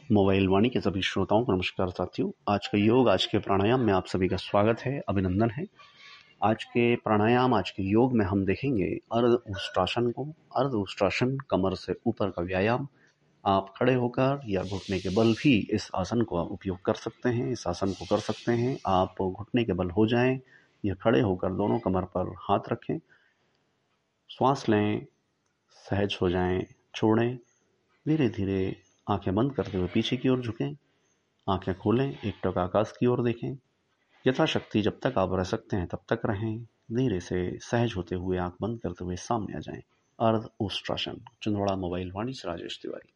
Mobile वाणी के सभी श्रोताओं को नमस्कार साथियों। आज का योग, आज के प्राणायाम में आप सभी का स्वागत है, अभिनंदन है। आज के प्राणायाम, आज के योग में हम देखेंगे अर्ध उष्ट्रासन को। अर्ध उष्ट्रासन कमर से ऊपर का व्यायाम। आप खड़े होकर या घुटने के बल भी इस आसन का उपयोग कर सकते हैं, इस आसन को कर सकते हैं। आप घुटने के बल हो जाएं या खड़े होकर दोनों कमर पर हाथ रखें, श्वास लें, सहज हो जाएं, छोड़ें, धीरे धीरे आंखें बंद करते हुए पीछे की ओर झुकें, आंखें खोलें, एकटक आकाश की ओर देखें। यथाशक्ति जब तक आप रह सकते हैं तब तक रहें। धीरे से सहज होते हुए आंख बंद करते हुए सामने आ जाएं। अर्ध उष्ट्रासन। छिंदवाड़ा मोबाइल वाणी से राजेश तिवारी।